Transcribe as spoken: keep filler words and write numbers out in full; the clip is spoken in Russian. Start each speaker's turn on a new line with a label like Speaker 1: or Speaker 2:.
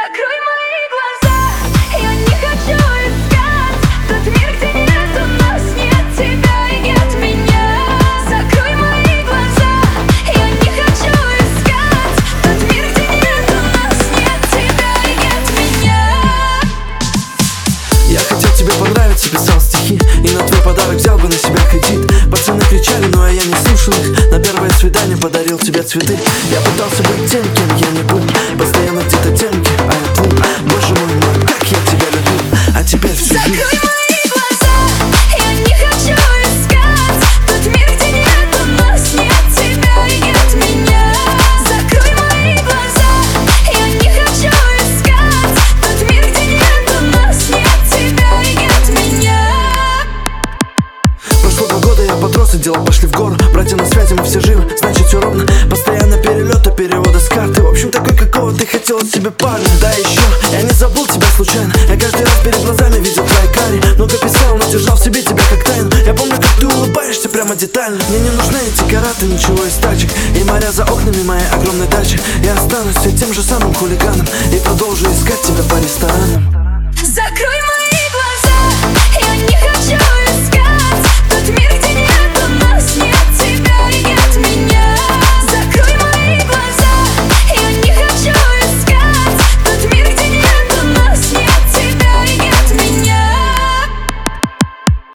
Speaker 1: Закрой мои глаза, я не хочу искать тот мир, где нет у нас, нет тебя и нет меня. Закрой мои глаза, я не хочу искать тот мир, где нет у нас, нет тебя и нет меня.
Speaker 2: Я хотел тебе понравиться, писал стихи, и на твой подарок взял бы на себя кредит. Пацаны кричали, но я не слушал их. На первое свидание подарил тебе цветы. Я пытался быть тем, кем я не был, постоянно где-то тем, а я плыл. Боже мой, мой, как я тебя любил, а теперь всю жизнь.
Speaker 1: Закрой мои глаза, я не хочу искать тот мир, где нет у нас, нет тебя и нет меня. Закрой мои глаза, я не хочу искать тот мир, где нет у нас, нет тебя и нет меня.
Speaker 2: Прошло два года, я подрос, и дела пошли в гору. Братья на связи, мы все живы, значит все ровно. Постоянно перелеты, переводы с карты. В общем, такой, какого ты хотела себе парня. Да еще, я не забыл тебя случайно. Я каждый раз перед глазами видел твои кари. Много писал, но держал в себе тебя как тайну. Я помню, как ты улыбаешься прямо детально. Мне не нужны эти караты, ничего из тачек и моря за окнами моей огромной дачи. Я останусь все тем же самым хулиганом и продолжу искать тебя по ресторанам.